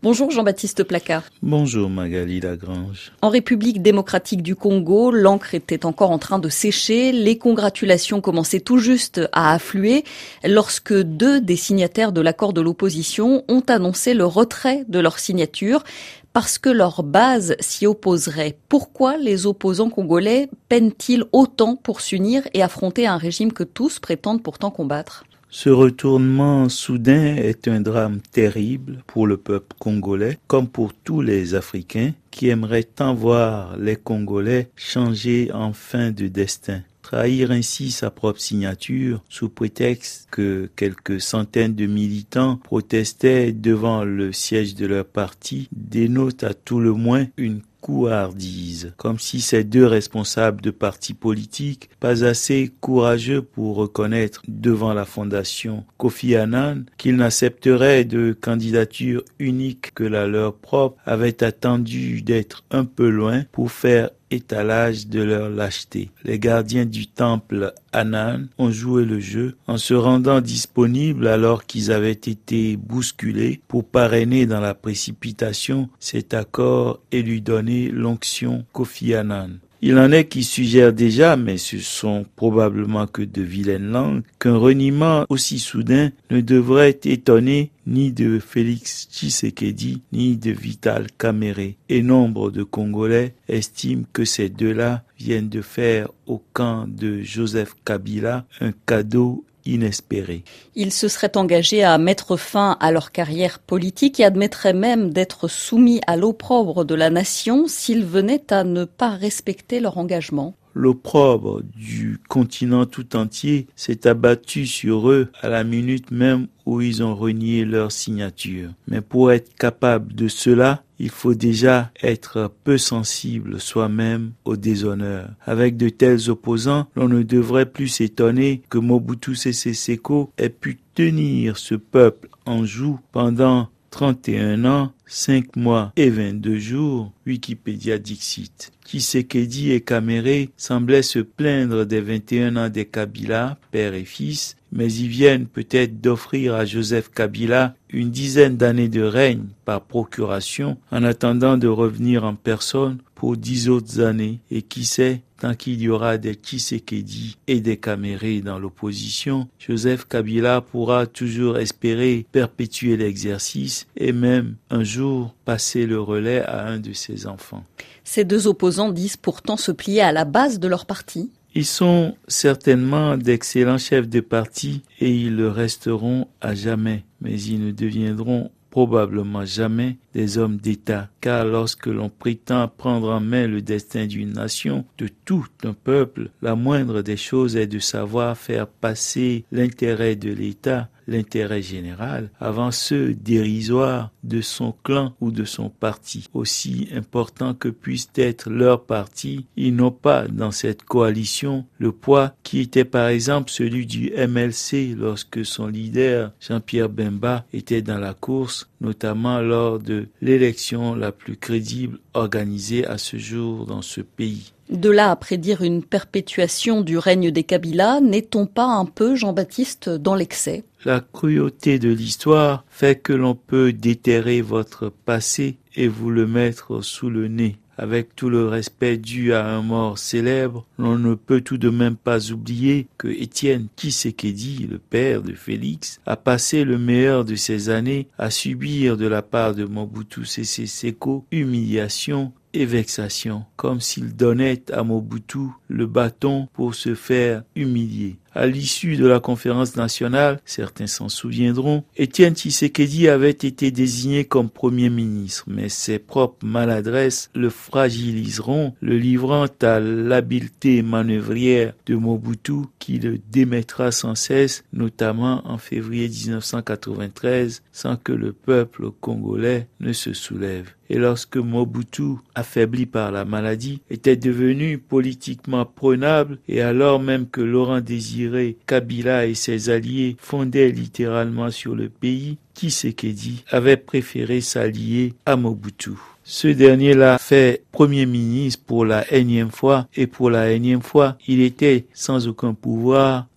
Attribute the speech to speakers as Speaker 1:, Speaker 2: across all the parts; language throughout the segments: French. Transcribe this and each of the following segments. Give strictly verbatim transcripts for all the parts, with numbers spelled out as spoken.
Speaker 1: Bonjour Jean-Baptiste Placard.
Speaker 2: Bonjour Magali Lagrange.
Speaker 1: En République démocratique du Congo, l'encre était encore en train de sécher. Les congratulations commençaient tout juste à affluer lorsque deux des signataires de l'accord de l'opposition ont annoncé le retrait de leur signature parce que leur base s'y opposerait. Pourquoi les opposants congolais peinent-ils autant pour s'unir et affronter un régime que tous prétendent pourtant combattre ?
Speaker 2: Ce retournement soudain est un drame terrible pour le peuple congolais, comme pour tous les Africains qui aimeraient tant voir les Congolais changer enfin de destin. Trahir ainsi sa propre signature sous prétexte que quelques centaines de militants protestaient devant le siège de leur parti dénote à tout le moins une couardise, comme si ces deux responsables de partis politiques, pas assez courageux pour reconnaître devant la fondation Kofi Annan qu'ils n'accepteraient de candidature unique que la leur propre, avaient attendu d'être un peu loin pour faire étalage de leur lâcheté. Les gardiens du temple Annan ont joué le jeu en se rendant disponibles alors qu'ils avaient été bousculés pour parrainer dans la précipitation cet accord et lui donner l'onction Kofi Annan. Il en est qui suggèrent déjà, mais ce sont probablement que de vilaines langues, qu'un reniement aussi soudain ne devrait étonner ni de Félix Tshisekedi, ni de Vital Kamerhe. Et nombre de Congolais estiment que ces deux-là viennent de faire au camp de Joseph Kabila un cadeau inespéré.
Speaker 1: Ils se seraient engagés à mettre fin à leur carrière politique et admettraient même d'être soumis à l'opprobre de la nation s'ils venaient à ne pas respecter leur engagement.
Speaker 2: L'opprobre du continent tout entier s'est abattu sur eux à la minute même où ils ont renié leur signature. Mais pour être capable de cela, il faut déjà être peu sensible soi-même au déshonneur. Avec de tels opposants, l'on ne devrait plus s'étonner que Mobutu Sese Seko ait pu tenir ce peuple en joue pendant trente et un ans, cinq mois et vingt-deux jours, Wikipédia dixit. Tshisekedi et Kamerhe semblaient se plaindre des vingt et un ans des Kabila, père et fils, mais ils viennent peut-être d'offrir à Joseph Kabila une dizaine d'années de règne par procuration en attendant de revenir en personne pour dix autres années. Et qui sait, tant qu'il y aura des Tshisekedi et des Kamerhe dans l'opposition, Joseph Kabila pourra toujours espérer perpétuer l'exercice et même un jour passer le relais à un de ses enfants.
Speaker 1: Ces deux opposants disent pourtant se plier à la base de leur parti.
Speaker 2: Ils sont certainement d'excellents chefs de parti et ils le resteront à jamais, mais ils ne deviendront probablement jamais des hommes d'État, car lorsque l'on prétend prendre en main le destin d'une nation, de tout un peuple, la moindre des choses est de savoir faire passer l'intérêt de l'État, l'intérêt général, avant ceux dérisoires de son clan ou de son parti. Aussi important que puisse être leur parti, ils n'ont pas dans cette coalition le poids qui était par exemple celui du M L C lorsque son leader Jean-Pierre Bemba était dans la course, notamment lors de l'élection la plus crédible organisée à ce jour dans ce pays.
Speaker 1: De là à prédire une perpétuation du règne des Kabila, n'est-on pas un peu, Jean-Baptiste, dans l'excès ?
Speaker 2: La cruauté de l'histoire fait que l'on peut déterrer votre passé et vous le mettre sous le nez. Avec tout le respect dû à un mort célèbre, l'on ne peut tout de même pas oublier que Étienne Tshisekedi, le père de Félix, a passé le meilleur de ses années à subir de la part de Mobutu Sese Seko humiliation et vexation, comme s'il donnait à Mobutu le bâton pour se faire humilier. À l'issue de la conférence nationale, certains s'en souviendront, Étienne Tshisekedi avait été désigné comme Premier ministre, mais ses propres maladresses le fragiliseront, le livrant à l'habileté manœuvrière de Mobutu qui le démettra sans cesse, notamment en février dix-neuf cent quatre-vingt-treize, sans que le peuple congolais ne se soulève. Et lorsque Mobutu, affaibli par la maladie, était devenu politiquement prenable, et alors même que Laurent Désiré Kabila et ses alliés fondaient littéralement sur le pays, Tshisekedi avait préféré s'allier à Mobutu. Ce dernier l'a fait Premier ministre pour la énième fois, et pour la énième fois, il était sans aucun pouvoir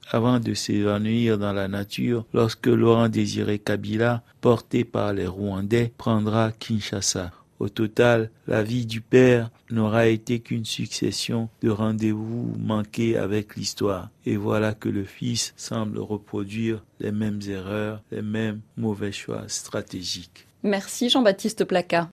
Speaker 2: avant de s'évanouir dans la nature lorsque Laurent Désiré Kabila, porté par les Rwandais, prendra Kinshasa. Au total, la vie du père n'aura été qu'une succession de rendez-vous manqués avec l'histoire. Et voilà que le fils semble reproduire les mêmes erreurs, les mêmes mauvais choix stratégiques.
Speaker 1: Merci Jean-Baptiste Placas.